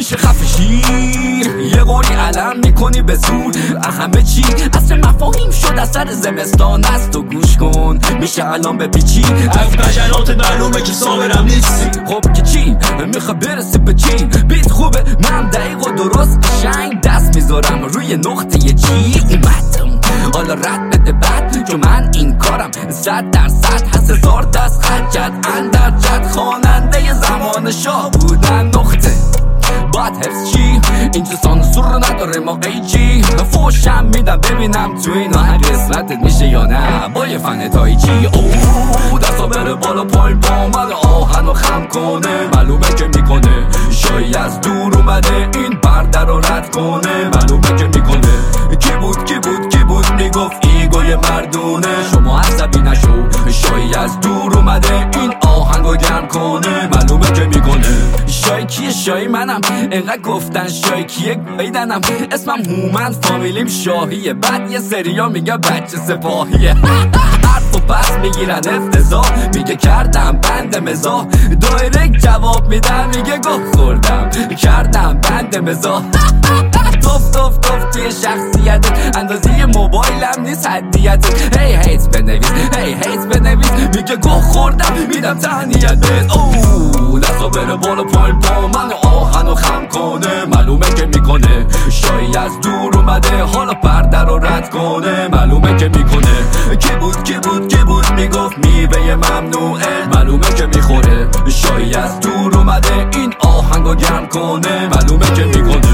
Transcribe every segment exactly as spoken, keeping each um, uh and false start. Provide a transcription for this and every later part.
میشه خفه شیر یه قوری علم میکنی به زور همه چی اصل مفاهیم شد اثر زمستان است و گوش کن میشه الان به پیچی از بشرات معلومه که صابرم نیستی. خب که چی میخوای برسی به چی بیت خوبه من دقیق و درست قشنگ دست میذارم روی نقطه چی اومدم حالا رد بده بد چون من این کارم صد درصد هست هزار دست خجت اندر جد خواننده زمان شاه بودن نقطه باید حفظ چی اینجا سانسور نداره ما قیچی فوشم میدم ببینم تو این آهنگ قسمتت میشه یا نه با یه فن تایچی اوه دستا بره بالا پایین پا اومده آهن و خم کنه معلومه که میکنه شایی از دور اومده این پرده رو رد کنه معلومه که میکنه کی بود کی بود کی بود میگفت ایگوی مردونه شما عصبی نشو شایی از دور اومده این آهنگو گرم کنه معلومه که میکنه شایی کیه شایی منم اینقدر گفتن شایی کیه گایدنم اسمم هومن فامیلیم شاهیه بعد یه سریا میگه بچه سپاهیه حرف و پس میگیرن افتضاح میگه کردم بند مزاح دایرکت جواب میدم میگه گفت خوردم کردم بند مزاح توف توف توف توی شخصیتت اندازی موبایلم نیست حدیتت هی هیت بنویس هی هیت بنویس میگه گوه خوردم میدم تهنیتت اوه دستا بره بالا پایین پا من آهن و خم کنه معلومه که میکنه شایی از دور اومده حالا پرده رو رد کنه معلومه که میکنه کی بود کی بود کی بود میگفت میوه ممنوعه معلومه که میخوره شایی از دور اومده این آهنگو گرم کنه معلومه که میکنه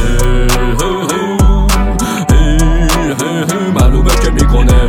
معلومه که میکنه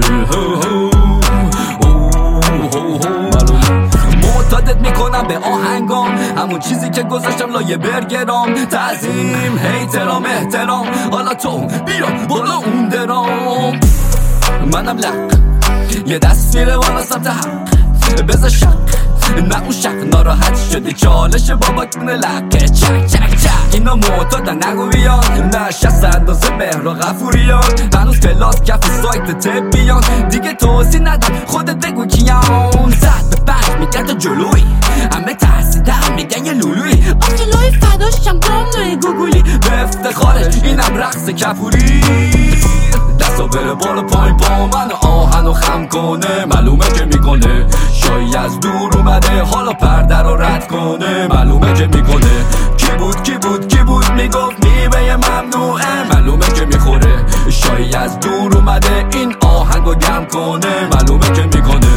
معتادت میکنم به آهنگام همون چیزی که گذاشتم لایه برگرام تعظیم احترام احترام حالا تو بیا بالا اون درام منم لق یه دست میره بالا سمت حق بذار شق نه اون شق ناراحت شدی چالش بابا کنه لقه چک چک چک اینا معتادن نگو بیان نشست اندازه مهر و غفوریان هنوز کلاس کف سایت تبیان دیگه توضیح ندم خودت بگو کیان زد به بند میگن تو جلوی همه ترسیدن میگن یه لولوی آجلوی فداشم دامنوی گوگولی به افتخارش اینم رقص کفوری دستا بره بالا پایین پا من آهن و خم کنه معلومه که میکنه شایی از دور اومده حالا پرده رو رد کنه معلومه که میکنه کی بود کی بود کی بود میگفت میوه ممنوعه معلومه که میخوره شایی از دور اومده این آهنگو گرم کنه معلومه که میکنه